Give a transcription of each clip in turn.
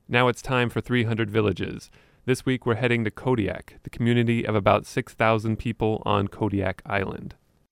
Now it's time for 300 Villages. This week we're heading to Kodiak, the community of about 6,000 people on Kodiak Island.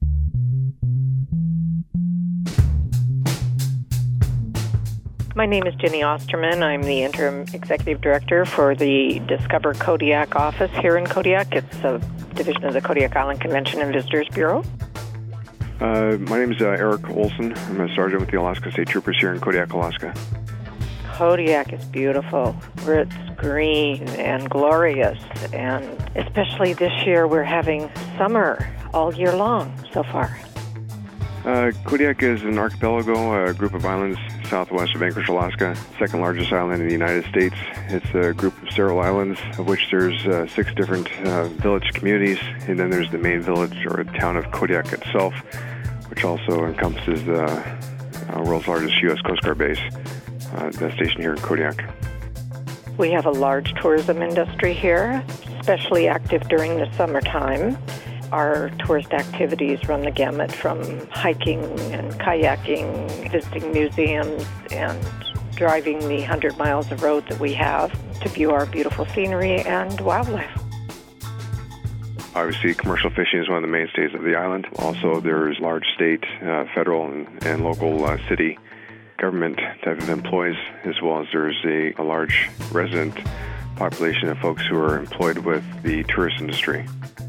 My name is Jenny Osterman. I'm the Interim Executive Director for the Discover Kodiak office here in Kodiak. It's a division of the Kodiak Island Convention and Visitors Bureau. My name is Eric Olson. I'm a sergeant with the Alaska State Troopers here in Kodiak, Alaska. Kodiak is beautiful. It's green and glorious, and especially this year we're having summer all year long so far. Kodiak is an archipelago, a group of islands southwest of Anchorage, Alaska, second largest island in the United States. It's a group of several islands, of which there's 6 different village communities, and then there's the main village or town of Kodiak itself, which also encompasses the world's largest U.S. Coast Guard base, that's stationed here in Kodiak. We have a large tourism industry here, especially active during the summertime. Our tourist activities run the gamut from hiking and kayaking, visiting museums, and driving the 100 miles of road that we have to view our beautiful scenery and wildlife. Obviously, commercial fishing is one of the mainstays of the island. Also, there's large state, federal, and local city government type of employees, as well as there's a large resident population of folks who are employed with the tourist industry.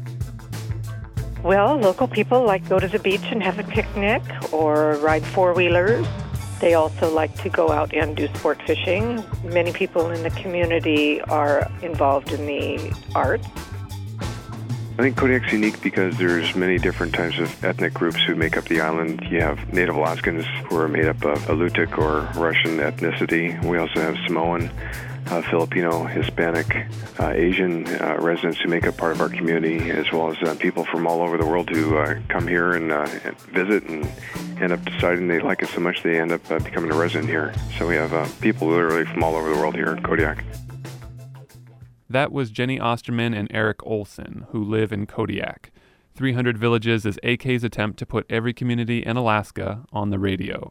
Well, local people like to go to the beach and have a picnic or ride four-wheelers. They also like to go out and do sport fishing. Many people in the community are involved in the arts. I think Kodiak's unique because there's many different types of ethnic groups who make up the island. You have Native Alaskans who are made up of Alutiiq or Russian ethnicity. We also have Samoan, Filipino, Hispanic, Asian residents who make up part of our community, as well as people from all over the world who come here and visit and end up deciding they like it so much they end up becoming a resident here. So we have people literally from all over the world here in Kodiak. That was Jenny Osterman and Eric Olson, who live in Kodiak. 300 Villages is AK's attempt to put every community in Alaska on the radio.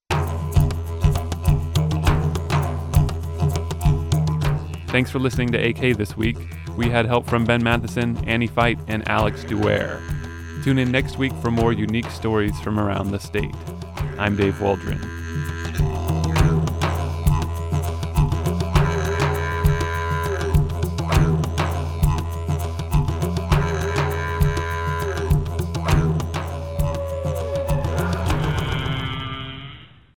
Thanks for listening to AK this week. We had help from Ben Matheson, Annie Fight, and Alex Duer. Tune in next week for more unique stories from around the state. I'm Dave Waldron.